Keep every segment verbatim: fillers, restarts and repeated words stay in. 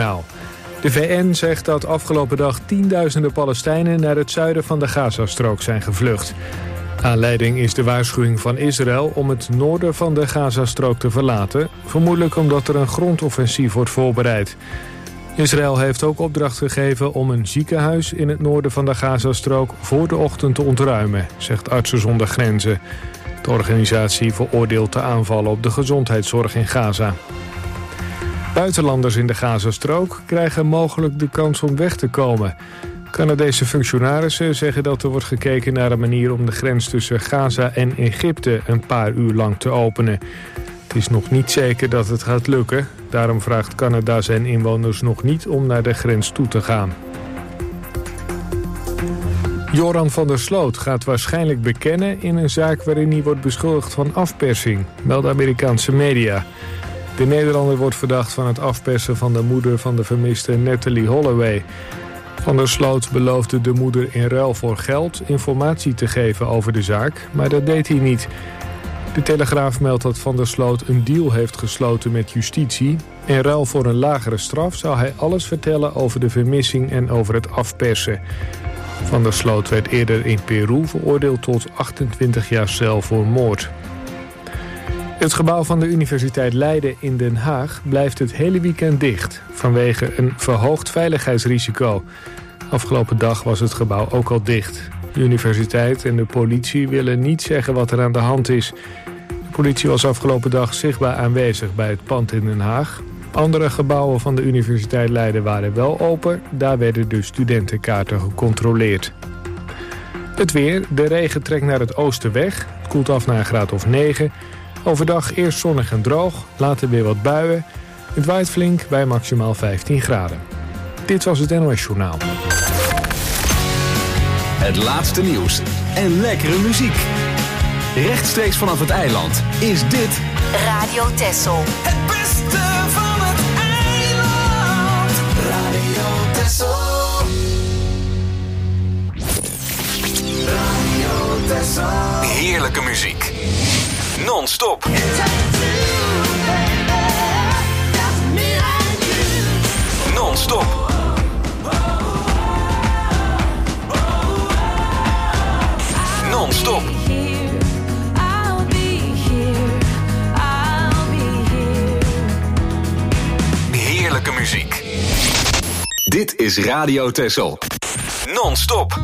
Journaal. De V N zegt dat afgelopen dag tienduizenden Palestijnen naar het zuiden van de Gazastrook zijn gevlucht. Aanleiding is de waarschuwing van Israël om het noorden van de Gazastrook te verlaten, vermoedelijk omdat er een grondoffensief wordt voorbereid. Israël heeft ook opdracht gegeven om een ziekenhuis in het noorden van de Gazastrook voor de ochtend te ontruimen, zegt Artsen zonder Grenzen. De organisatie veroordeelt de aanvallen op de gezondheidszorg in Gaza. Buitenlanders in de Gazastrook krijgen mogelijk de kans om weg te komen. Canadese functionarissen zeggen dat er wordt gekeken naar een manier om de grens tussen Gaza en Egypte een paar uur lang te openen. Het is nog niet zeker dat het gaat lukken. Daarom vraagt Canada zijn inwoners nog niet om naar de grens toe te gaan. Joran van der Sloot gaat waarschijnlijk bekennen in een zaak waarin hij wordt beschuldigd van afpersing, melden Amerikaanse media. De Nederlander wordt verdacht van het afpersen van de moeder van de vermiste Natalie Holloway. Van der Sloot beloofde de moeder in ruil voor geld informatie te geven over de zaak, maar dat deed hij niet. De Telegraaf meldt dat Van der Sloot een deal heeft gesloten met justitie. In ruil voor een lagere straf zou hij alles vertellen over de vermissing en over het afpersen. Van der Sloot werd eerder in Peru veroordeeld tot achtentwintig jaar cel voor moord. Het gebouw van de Universiteit Leiden in Den Haag blijft het hele weekend dicht vanwege een verhoogd veiligheidsrisico. Afgelopen dag was het gebouw ook al dicht. De universiteit en de politie willen niet zeggen wat er aan de hand is. De politie was afgelopen dag zichtbaar aanwezig bij het pand in Den Haag. Andere gebouwen van de Universiteit Leiden waren wel open. Daar werden de studentenkaarten gecontroleerd. Het weer. De regen trekt naar het oosten weg. Het koelt af naar een graad of negen. Overdag eerst zonnig en droog, later weer wat buien. Het waait flink bij maximaal vijftien graden. Dit was het N O S Journaal. Het laatste nieuws en lekkere muziek. Rechtstreeks vanaf het eiland is dit Radio Texel. Het beste van het eiland. Radio Texel. Radio Texel. heerlijke muziek. Non-stop. Non-stop. Non-stop. Heerlijke muziek. Dit is Radio Texel. Non-stop.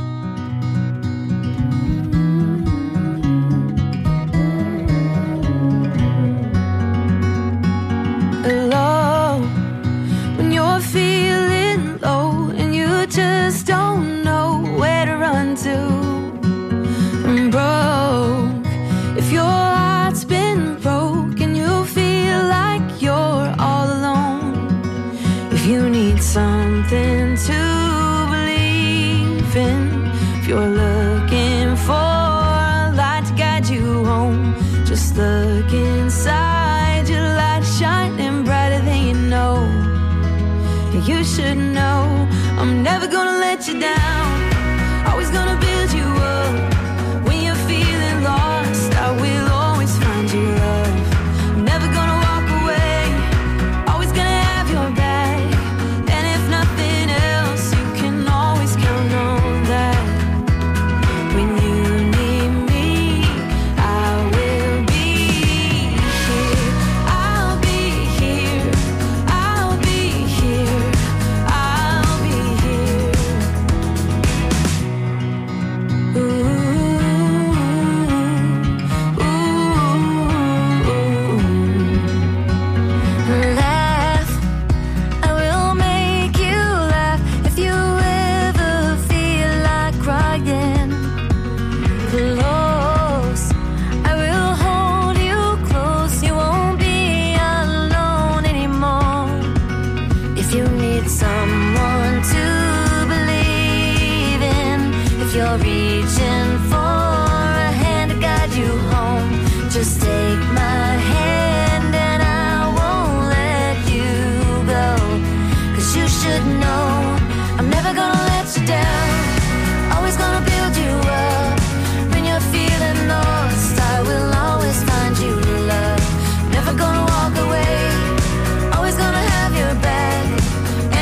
Low, when you're feeling low and you just don't know where to run to. I'm broke. If your heart's been broke and you feel like you're all alone. If you need something to believe in. If you're looking for a light to guide you home. Just look inside, your light shining brighter than you know. You should know I'm never gonna let you down. Always gonna build you up. When you're feeling lost, I will always find you love. I'm never gonna walk away. Always gonna have your back. And if nothing else, you can always count on that. When you need me, I will be here. I'll be here. I'll be here. I'll be here. Ooh, ooh. Laugh. I will make you laugh if you ever feel like crying. Close. I will hold you close. You won't be alone anymore. If you need someone to believe in, if you're reaching for a hand to guide you home, just take my hand and I won't let you go. 'Cause you should know I'm never gonna let you down. Always gonna build you up. When you're feeling lost, I will always find you love. Never gonna walk away. Always gonna have your back.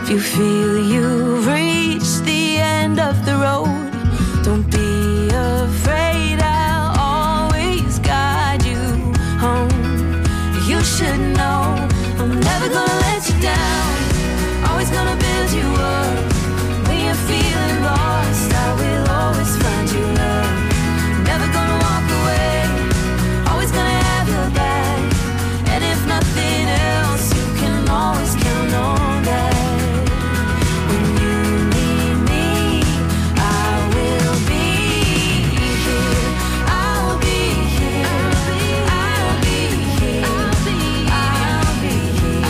If you feel you've reached the end of the road, don't be afraid, I'll always guide you home. You should know I'm never gonna let you down, always gonna build you up. When you're feeling lost, I will always find you love. Never gonna walk away, always gonna have your back. And if nothing else, you can always count on that. When you need me, I will be here. I'll be here. I'll be here. I'll be here. I'll be here.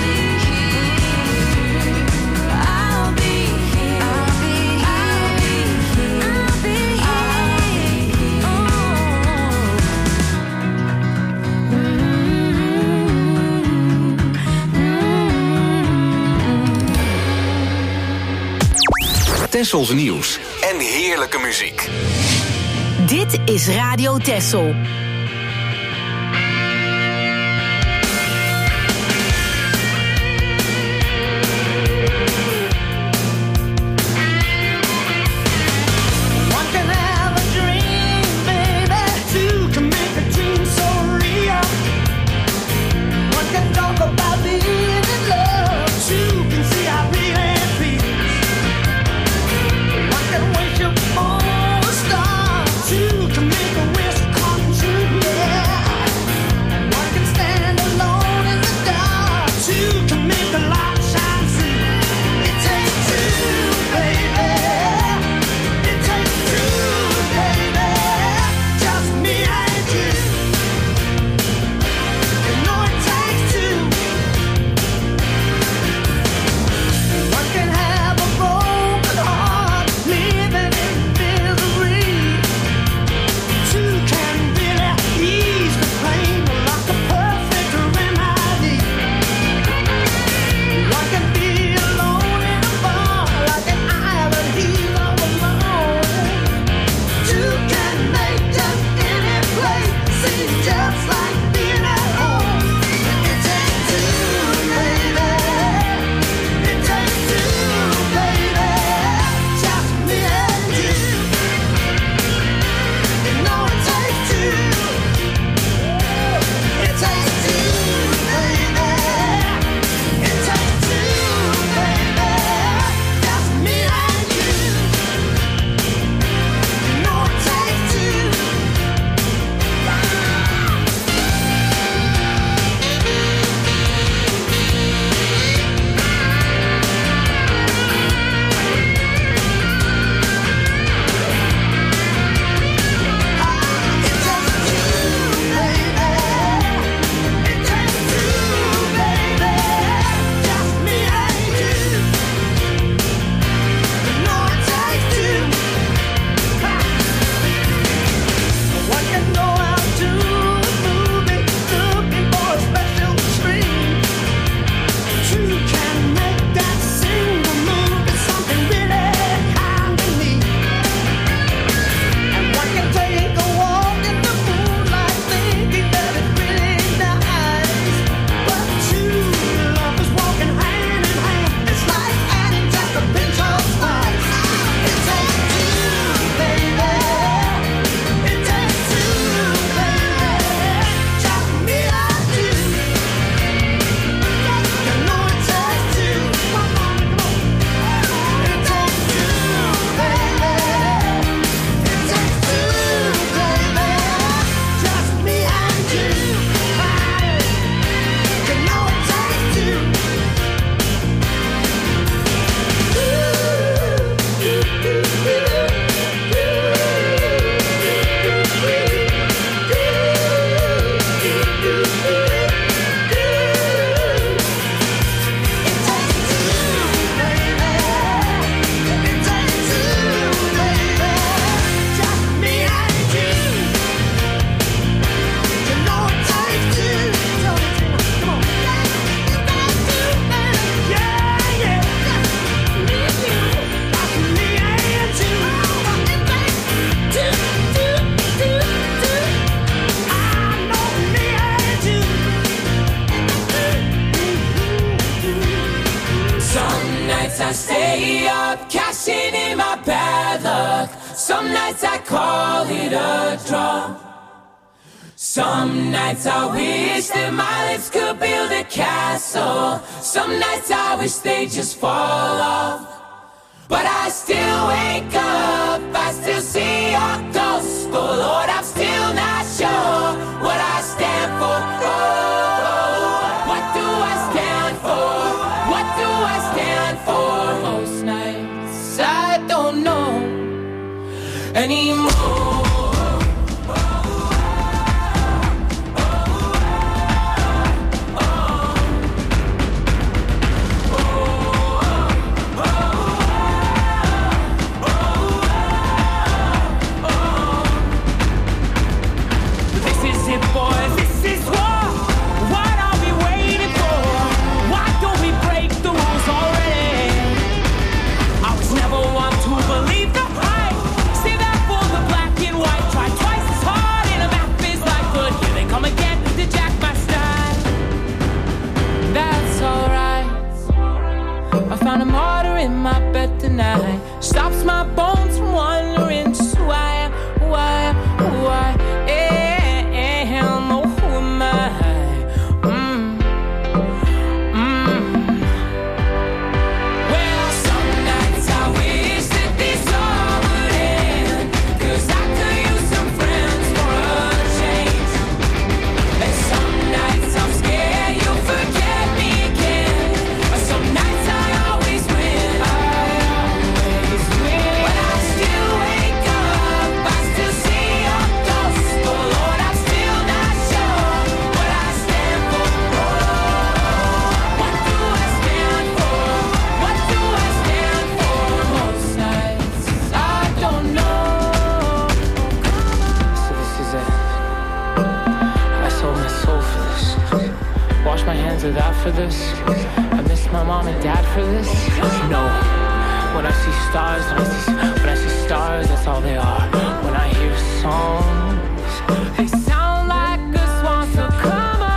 I'll be here. I'll be here. I'll be here. Tessels nieuws en heerlijke muziek. Dit is Radio Tessel. One can have a dream, baby. Two can make a dream so real. One can talk about being in love. Two can see how really feels. One can wish upon a star. Two can make a wish come true. nights I stay up, cashing in my bad luck. Some nights I call it a draw. Some nights I wish that my lips could build a castle. Some nights I wish they just fall off. But I still wake up, I still see your ghost. Oh Lord, I'm still not sure what I stand for. Oh, what do I stand for? What do I stand for? Most nights I don't know anymore. In my bed tonight stops my bones from wandering. Just who I am, who I am, who I am. Oh, who am I? Mm. Mm. Well, some nights I wish that this all would end, 'cause I could use some friends for a change. And some nights I'm scared you'll forget me again. But some nights I always win. Out for this, I miss my mom and dad for this. No, when I see stars, when I see, when I see stars, that's all they are. When I hear songs, they sound like a swan. So come on,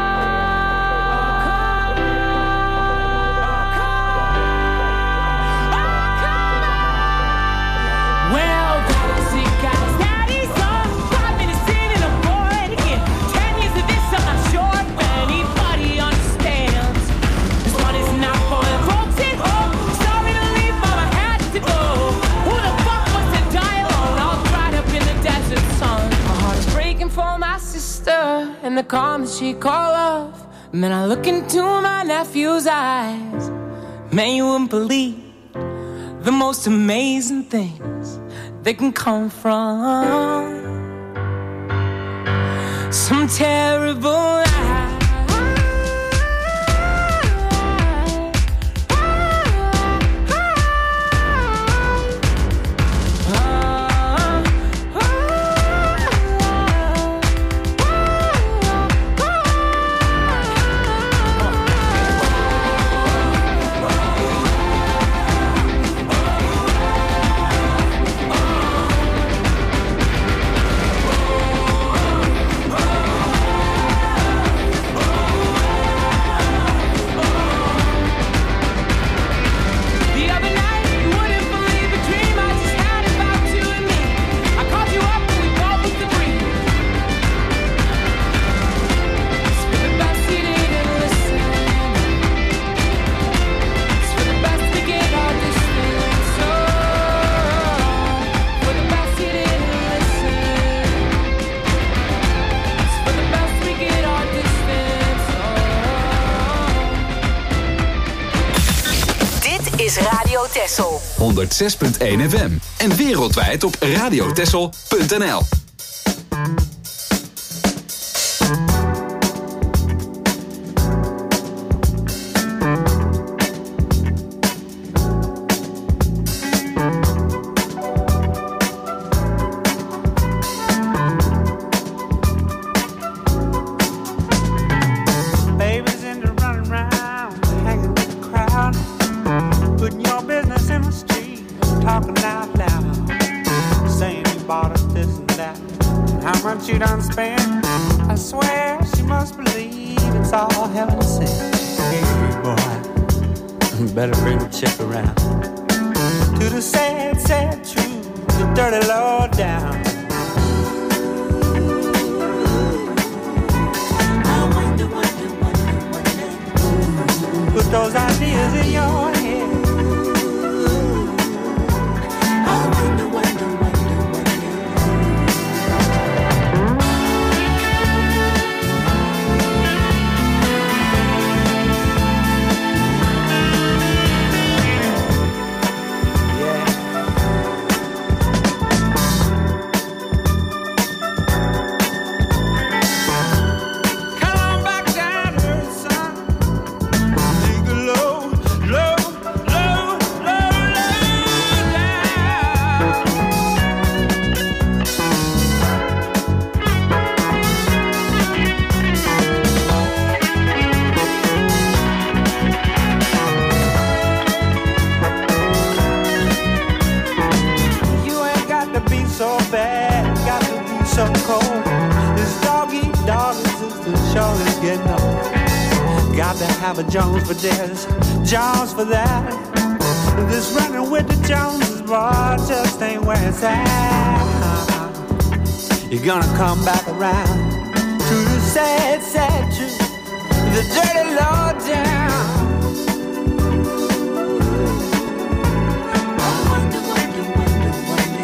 oh, come on. Well, those see guys, daddy's on. Five minutes in and I'm bored again. Ten years of this, I'm not sure if anybody understands. This one is not for the folks at home. Sorry to leave, mama had to go. Who the fuck wants to die alone? All dried up in the desert sun. My heart is breaking for my sister and the calm that she call love. And then I look into my nephew's eyes. Man, you wouldn't believe the most amazing things that can come from some terrible lie. Texel. honderdzes punt één F M. En wereldwijd op radiotexel punt n l. Talking out loud, saying you bought us this and that, and how much Better bring the chick around. To the sad, sad truth, the dirty low down. I wonder, wonder, wonder, wonder. Put those ideas in your head. I wonder, wonder, wonder, wonder. Have a Jones for this, Jones for that. This running with the Joneses, boy, just ain't where it's at. You're gonna come back around to the sad, sad truth, the dirty low down. I wonder, wonder, wonder,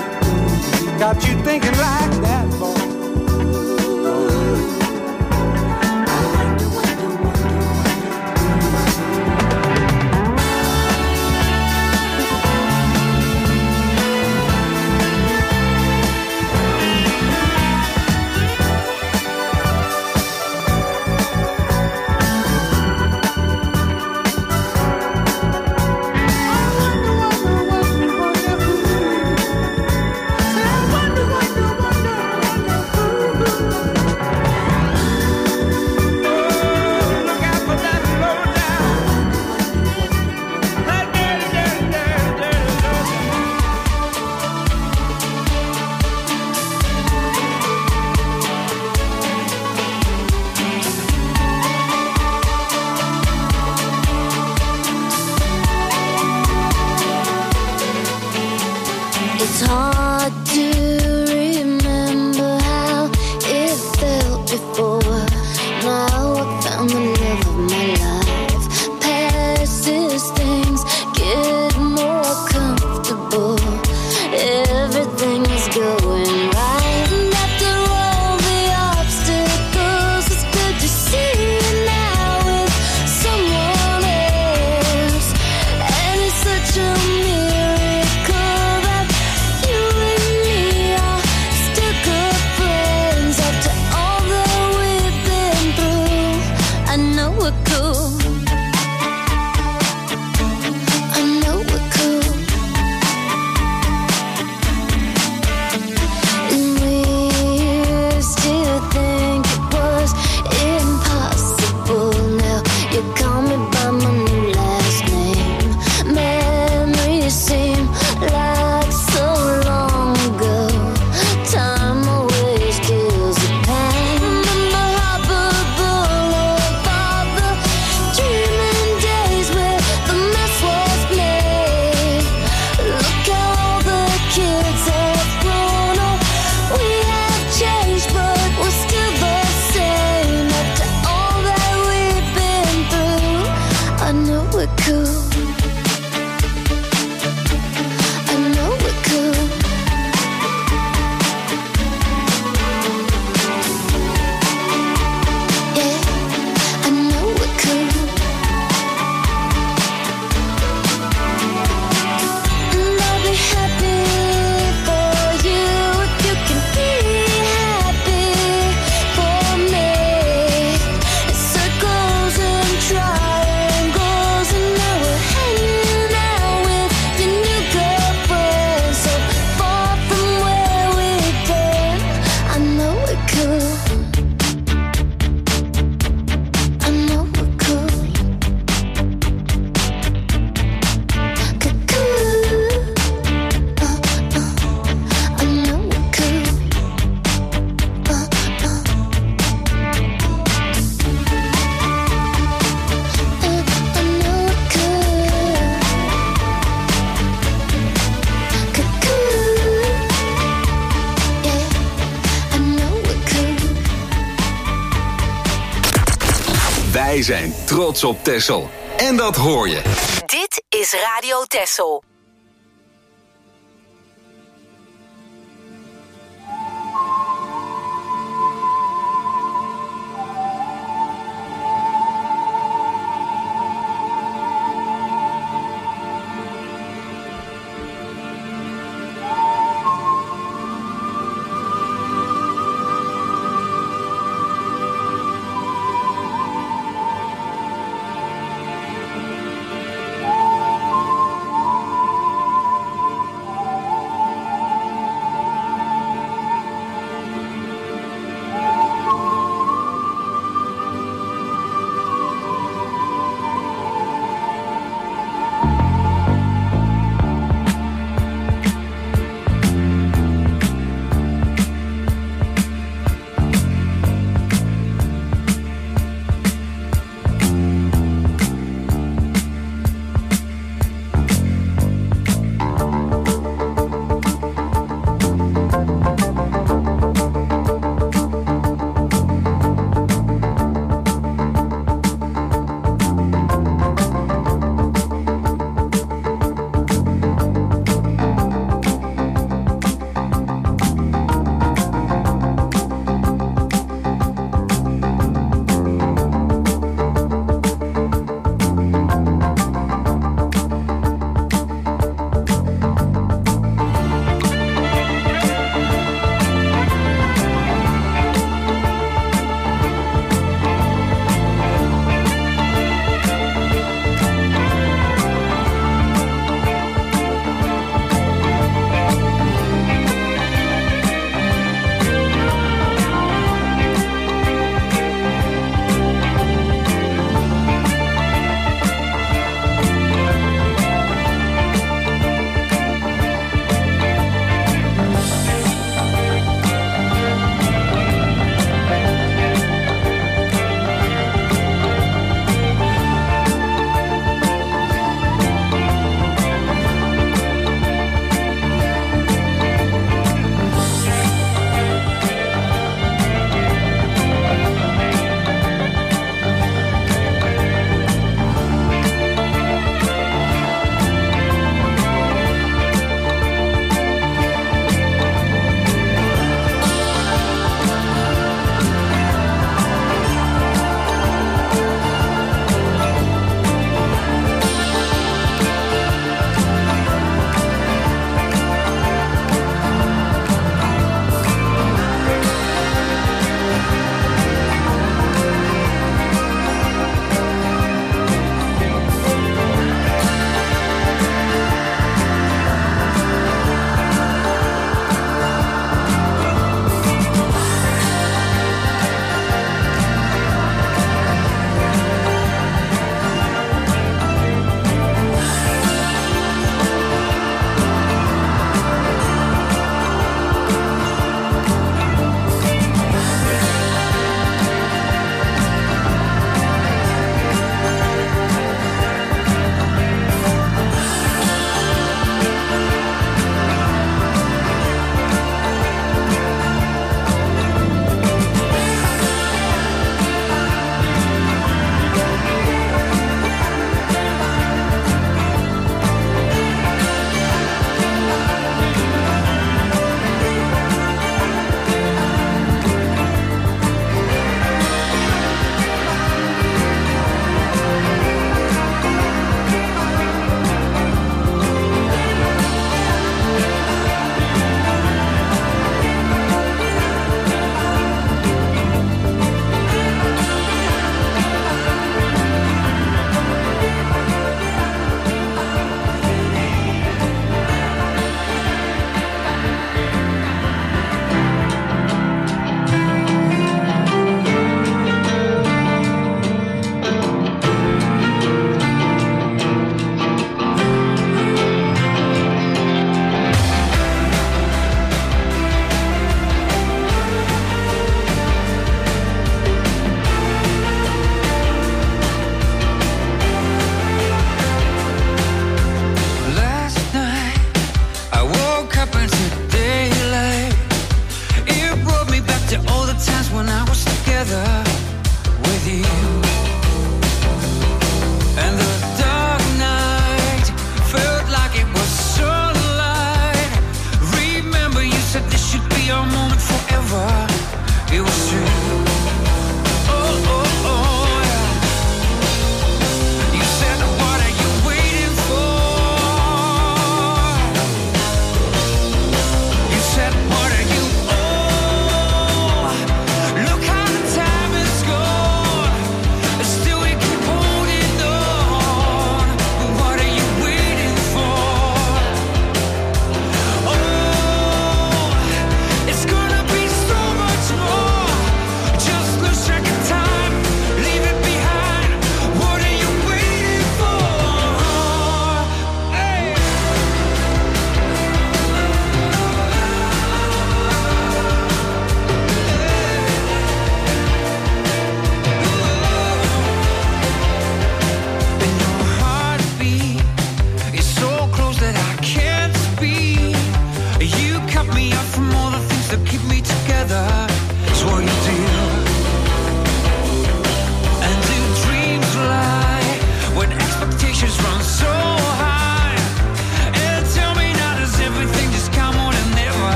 wonder. Got you thinking like that, boy. Triangles and now we're Wij zijn trots op Texel. En dat hoor je. Dit is Radio Texel.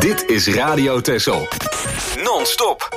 Dit is Radio Texel. Non-stop.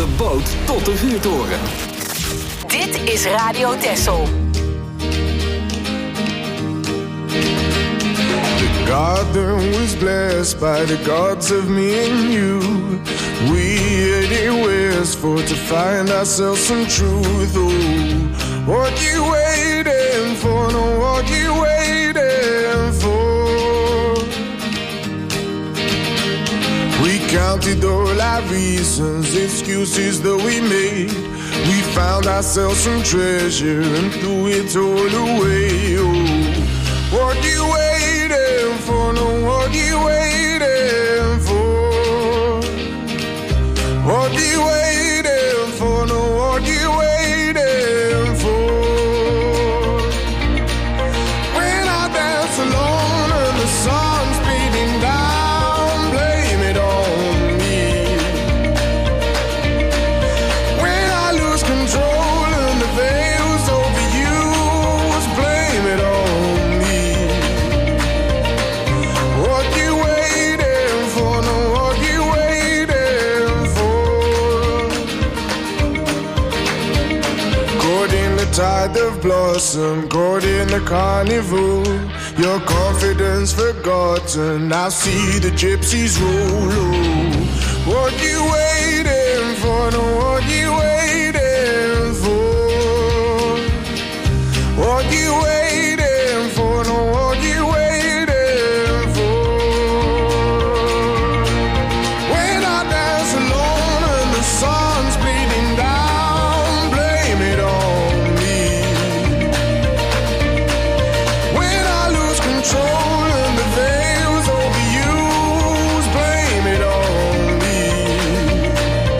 de boot tot de vuurtoren. Dit is Radio Texel. The garden was blessed by the gods of me and you. We headed west for to find ourselves some truth. Oh, what you waiting for? No, what you waiting for? We counted all our reasons, excuses that we made. We found ourselves some treasure and threw it all away. Oh, what you waiting for? No, what you waiting for? What you waiting for? No, what you waiting for? When I dance alone and the sun's beating down, blame it on me. When I lose control and the veil's overused, blame it on me. What you waiting for? No, what you waiting for? Caught in the tide of blossom, caught in the carnival. Your confidence forgotten, I see the gypsies roll. Oh, what you waiting for? No, what you waiting for? What you waiting for? No, what you waiting for? When I dance alone and the sun's bleeding down, blame it on me. When I lose control and the veil's overused, blame it on me.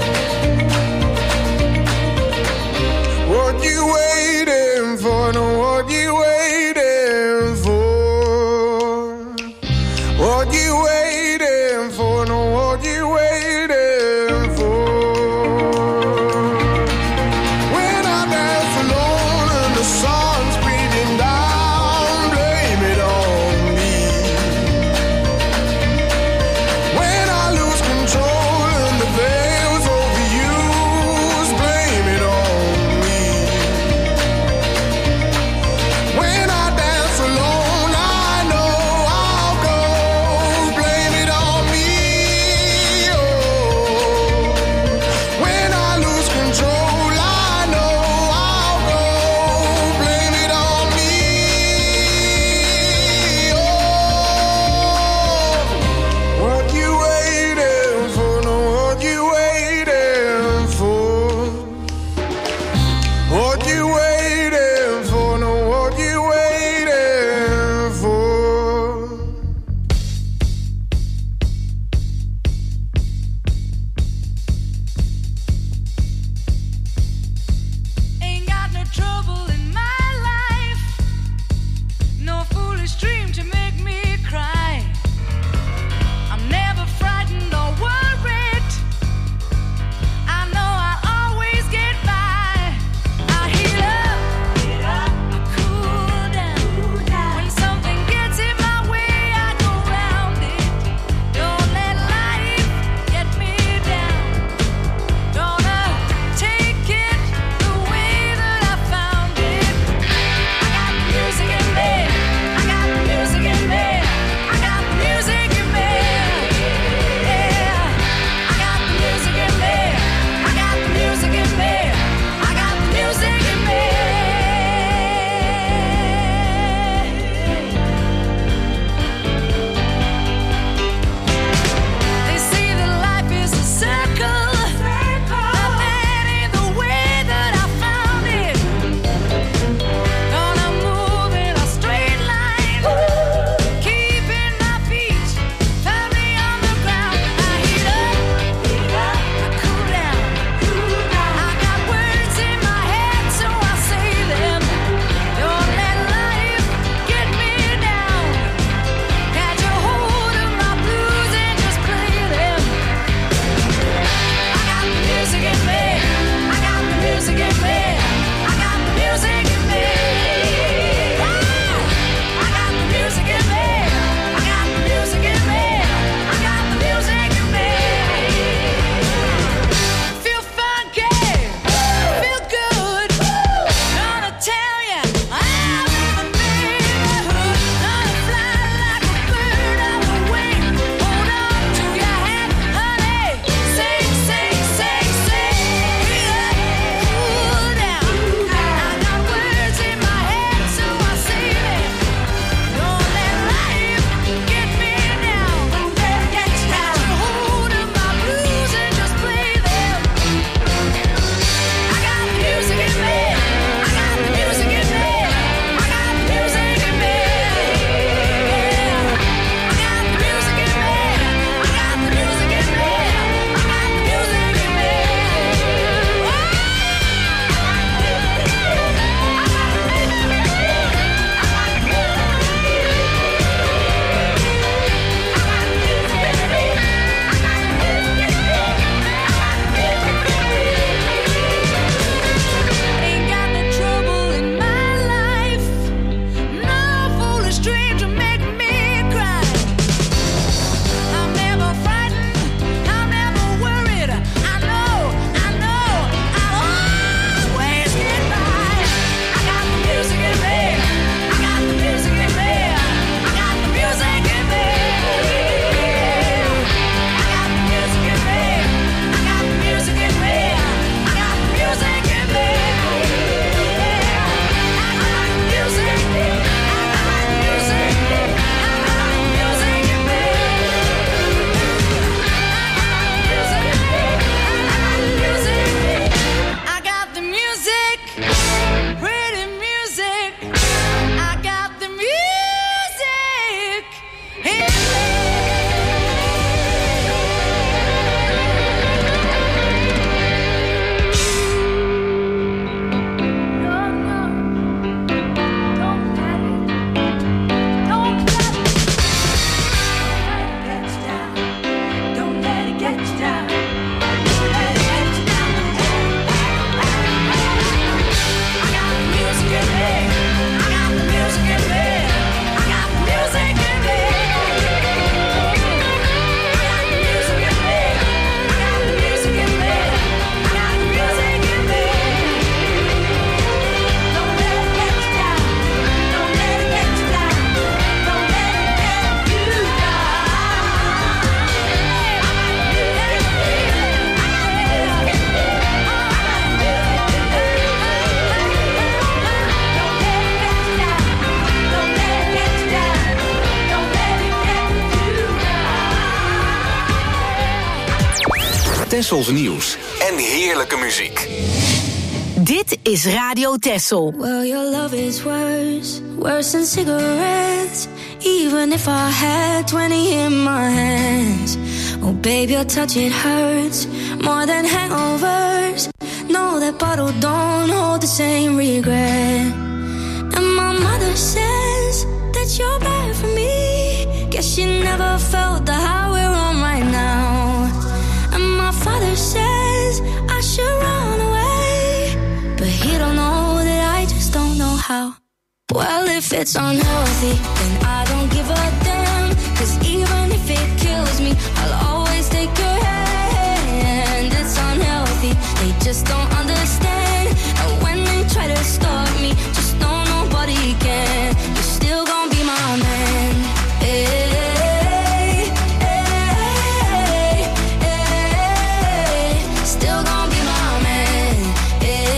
Tessels nieuws en heerlijke muziek. Dit is Radio Tessel. Well, your love is worse, worse than cigarettes. Even if I had twenty in my hands. Oh, babe, your touch, it hurts more than hangovers. No, that bottle don't hold the same regret. And my mother says that you're bad for me. Guess she never felt the high we're on right now. And my father says I should run away, but he don't know that I just don't know how. Well, if it's unhealthy, then I don't give a damn. Cause even if it kills me, I'll always take your hand. It's unhealthy, they just don't understand. And when they try to stop me, just know nobody can. You're still gonna be my man. Hey, hey, hey, hey. Still gonna be my man. Hey,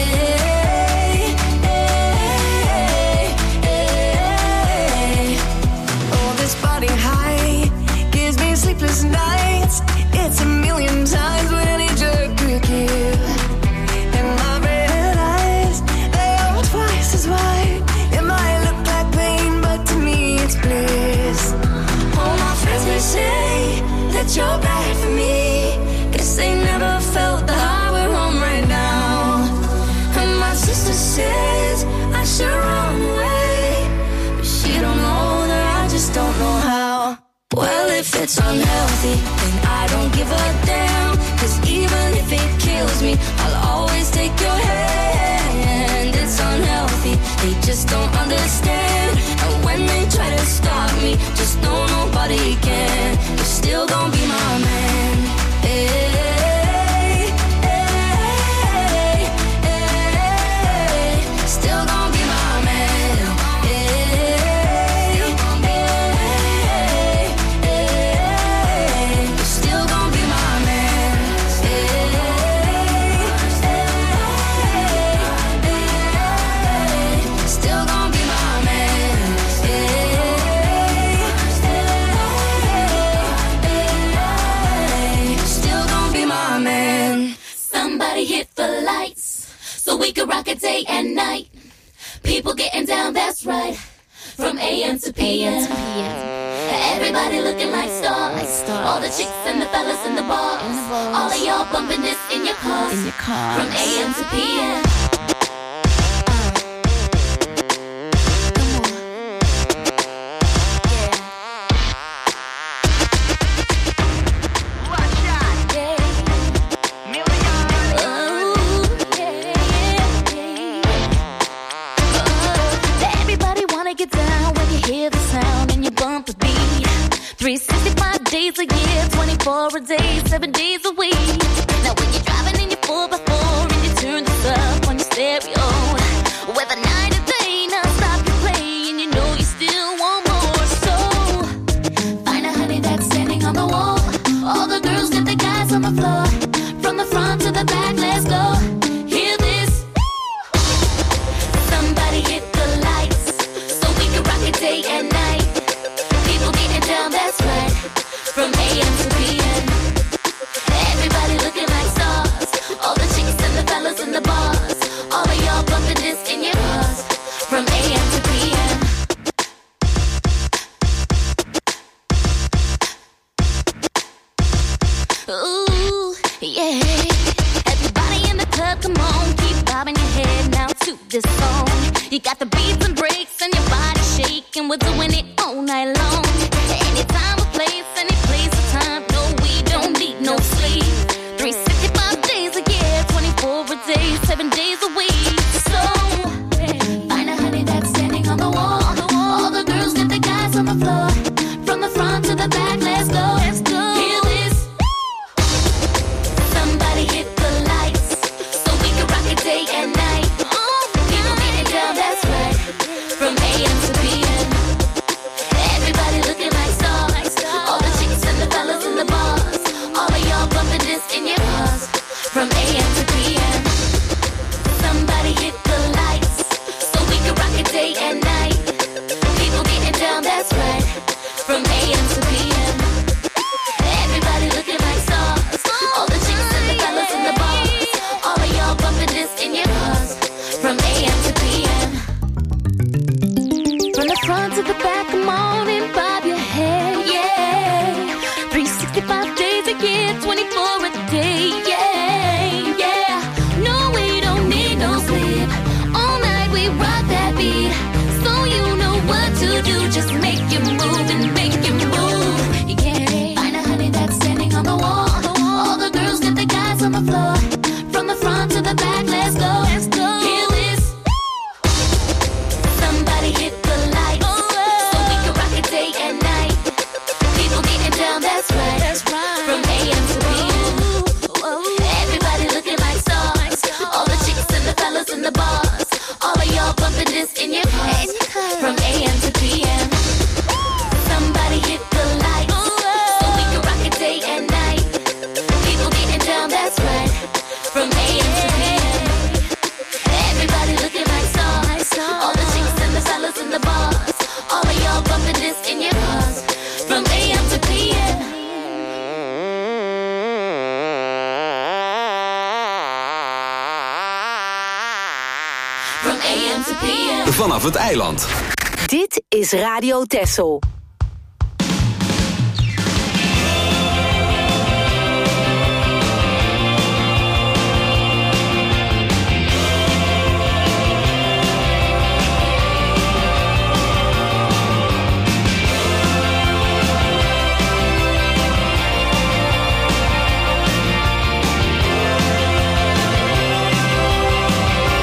hey, hey. Oh, this body high gives me sleepless nights. It's a million times what any jerk could give. And my red eyes, they are twice as wide. It might look like pain, but to me it's bliss. All my friends may say that you're bad for me. Guess they never felt the high we're on right now. And my sister says I should run away, but she don't know that I just don't know how. Well, if it's unhealthy, then I don't give a damn. Cause even if it kills me, I'll always take your hand. It's unhealthy, they just don't understand. And when they try to stop me, just know nobody can. You're still gonna be my man. Hey, hey, hey. Still gonna be my man. Hey, hey, hey. You're still gonna be my man. Hey, hey, hey. Still gonna be my man. Hey, hey, still gonna be my man. Somebody hit the lights so we could rock it day and night. People getting down, that's right. From A M to P M. Everybody looking like stars. All the chicks and the fellas in the bars. All of y'all bumping this in your cars. From A M to P M. Everybody wanna get down when you hear the sound and you bump the beat. three sixty-five days a year, twenty-four a day, seven days a week. Now when you're driving in your four by four and you turn this up on your stereo, whether night or day, non-stop you play and you know you still want more. So Find a honey that's standing on the wall. All the girls get the guys on the floor. From the front to the back, let's go. Hear this. Somebody hit the lights so we can rock it day and night. People getting down, that's right. From A M to P M. Everybody looking like stars. All the chicks and the fellas in the bars. All of y'all bumping this in your cars. From A M to P M. ooh, yeah. Everybody in the club, come on, keep bobbing your head now to this song. You got the beats and breaks and your body shaking. We're doing it all night long. Anytime, a place, any place, a time. No, we don't need no sleep. three sixty-five days a year, twenty-four a day, seven days a week. So Find a honey that's standing on the wall. All the girls get the guys on the floor. From the front to the back, let's go. let's go. Hear this. Somebody hit the lights so we can rock it day and night. People getting down, that's right. From A M to P M. Everybody here twenty-four a day, yeah, yeah. No, we don't need no sleep. All night we rock that beat. So you know what to do, just make you move and make you move. Yeah, find a honey that's standing on the wall. All the girls get the guys on the floor. From the front to the back, let's go, let's go. Hear this. Somebody hit the lights, so we can rock it day and night. People getting down, that's right, that's right. From A M to P M. Everybody looking like stars. All the chicks and the fellas in the bars. All of y'all bumping this in your cars. From A M to P M. Somebody hit the lights, so we can rock it day and night. People getting down, that's right. From A M to P M. Everybody looking like stars. All the chicks and the fellas in the bars. All of y'all bumping this in your cars. From A M to P M. From A M to P M. Vanaf het eiland. Dit is Radio Texel.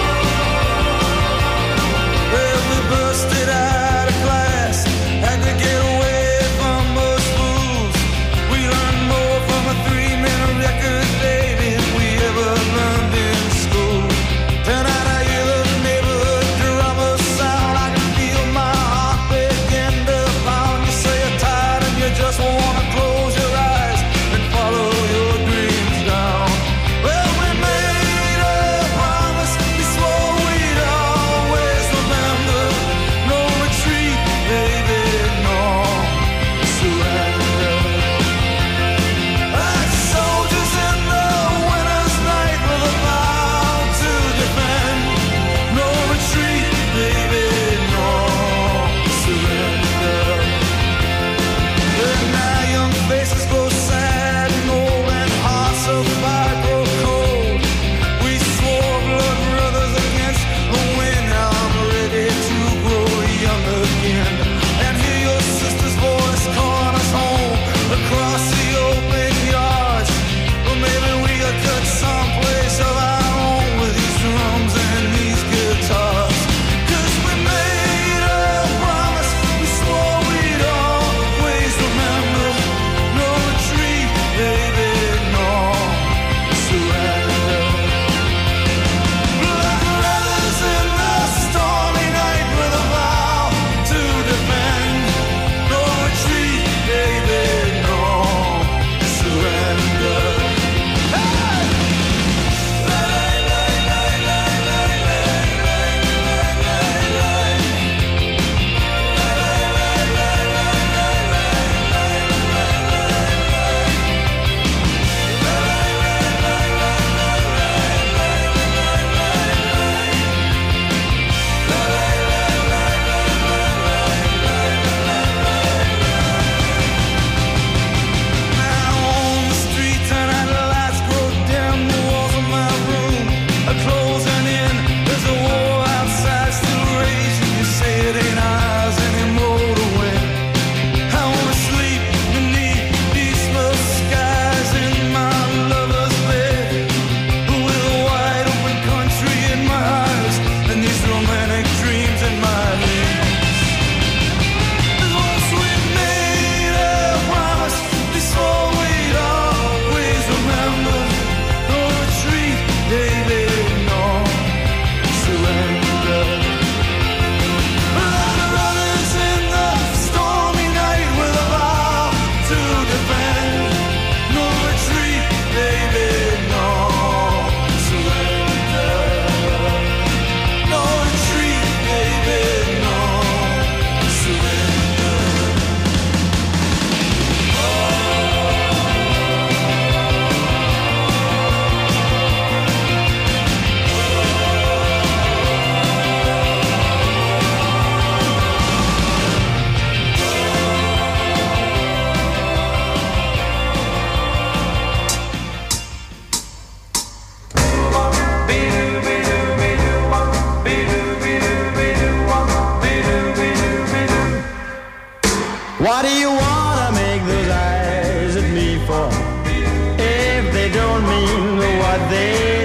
Well, we busted out of class, had to get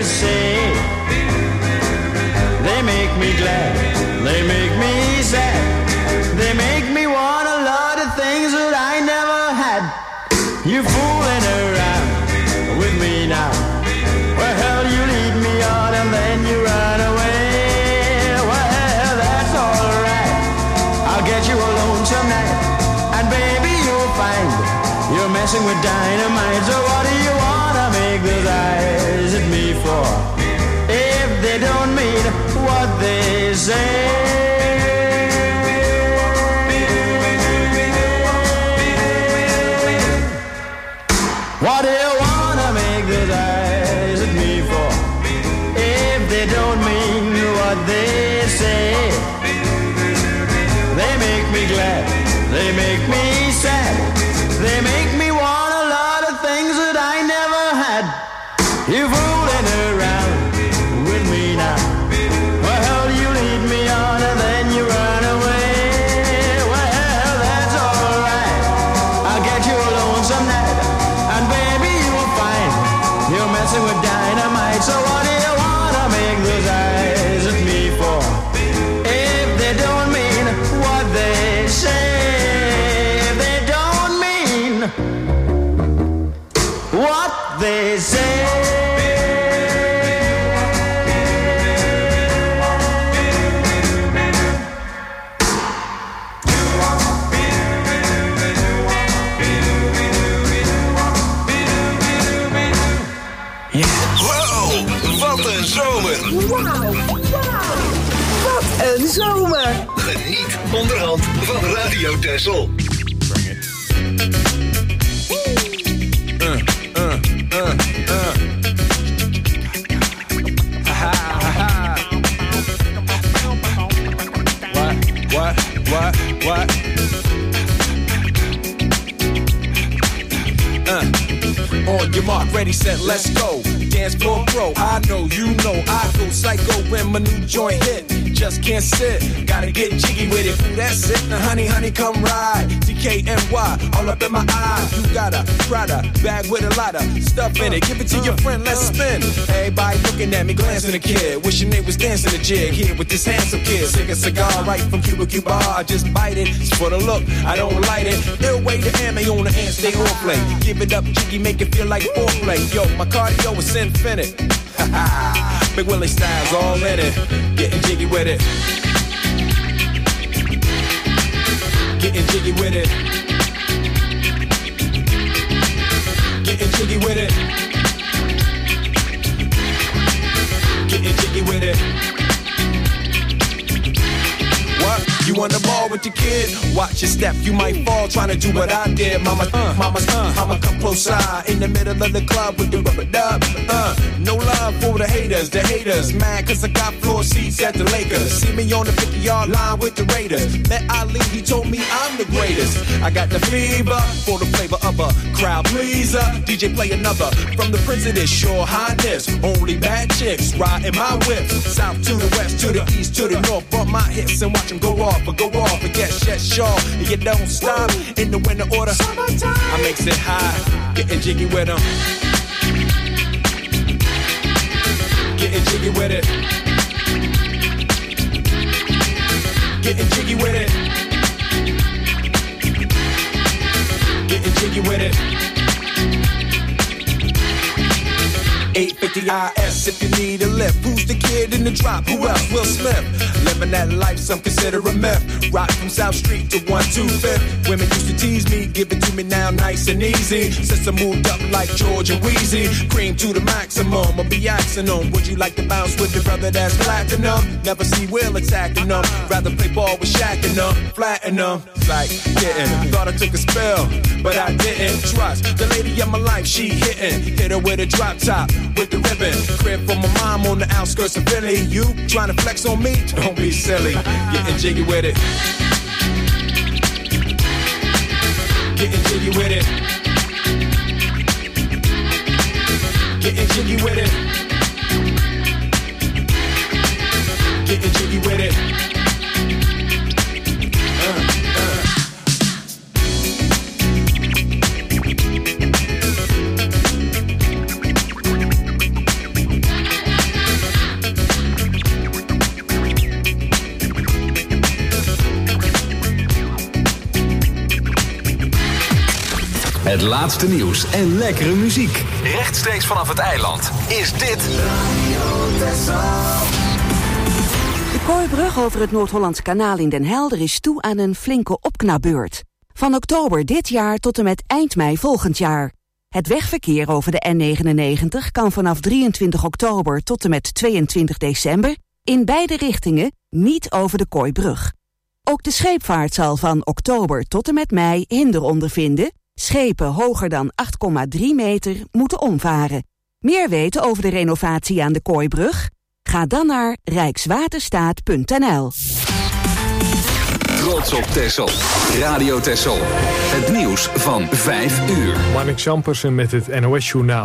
say. They make me glad, they make me sad, they make me want a lot of things that I never had. You fooling around with me now. Well, hell, you lead me on and then you run away. Well, that's alright, I'll get you alone tonight. And baby, you'll find you're messing with dynamite. So what do you wanna make those eyes at me for? If they don't mean what they say. What do you wanna make those eyes at me for? If they don't mean what they say. They make me glad, they make me sad, they make me want a lot of things that I never had. You fooling around with me now. Well, you lead me on and then you run away. Well, that's alright, I'll get you alone some night. And baby, you will find you're messing with dynamite. So what do you wanna make those eyes at me for? If they don't mean what they say. If they don't mean what they say. Wat een zomer! Wauw, wauw! Wat een zomer! Geniet onderhand van Radio Texel. Uh, uh, uh, uh. Ha, ha, ha. What, what, what, what? Uh. On your mark, ready, set, let's go. Dance floor pro, I know, you know, I go psycho when my new joint hit. Just can't sit, gotta get jiggy with it. Ooh, that's it, now honey, honey, come ride. D K N Y, all up in my eyes. You got a Prada bag with a lot of stuff in it. Give it to your friend, let's spin. Everybody looking at me, glancing a kid. Wishing they was dancing a jig here with this handsome kid. Sick a cigar right from Cuba Cuba. I just bite it, it's for the look, I don't light it. Ill way to ammo on the hand, stay on play. Give it up, jiggy, make it feel like foreplay. Yo, my cardio is infinite. Big Willie style's all in it. Getting jiggy with it. Getting jiggy with it. Getting jiggy with it. Getting jiggy with it. What? You on the ball with your kid? Watch your step, you might fall trying to do what I did. Mama, uh, mama, uh, mama, come close side in the middle of the club with the rubber dub. Uh, no love for the haters, the haters mad cause I got floor seats at the Lakers. See me on the fifty-yard line with the Raiders. Met Ali, he told me I'm the greatest. I got the fever for the flavor of a crowd pleaser. D J play another from the president's Your Highness. Only bad chicks riding my whip. South to the west, to the east, to the north. Bump my hips and watch them go off, but go off and get shut short. And you don't stop in the winter order. I makes it high, getting jiggy with them. Getting jiggy with it. Getting jiggy with it. Getting jiggy with it. eight fifty I S if you need a lift. Who's the kid in the drop? Who else? Will Smith. Living that life, some consider a myth. Rock from South Street to one two fifth. Women used to tease me, give it to me now nice and easy. Since I moved up like George and Wheezy, cream to the maximum, I'll be axing them. Would you like to bounce with the brother that's platinum? Never see Will attacking them. Rather play ball with Shaq and them, flatten them. Like, getting, thought I took a spell, but I didn't. Trust the lady of my life, she hitting. Hit her with a drop top, with the ribbon. Crib for my mom on the outskirts of Philly. You trying to flex on me? Don't be silly. Getting jiggy with it. Getting jiggy with it. Getting jiggy with it. Getting jiggy with it. Uh, uh. Het laatste nieuws en lekkere muziek. Rechtstreeks vanaf het eiland is dit De Kooibrug over het Noord-Hollandse kanaal in Den Helder is toe aan een flinke opknapbeurt. Van oktober dit jaar tot en met eind mei volgend jaar. Het wegverkeer over de N negenennegentig kan vanaf drieëntwintig oktober tot en met tweeëntwintig december... in beide richtingen niet over de Kooibrug. Ook de scheepvaart zal van oktober tot en met mei hinder ondervinden. Schepen hoger dan acht komma drie meter moeten omvaren. Meer weten over de renovatie aan de Kooibrug? Ga dan naar rijkswaterstaat punt n l. Trots op Texel. Radio Texel. Het nieuws van vijf uur. Marnik Zampersen met het N O S-journaal.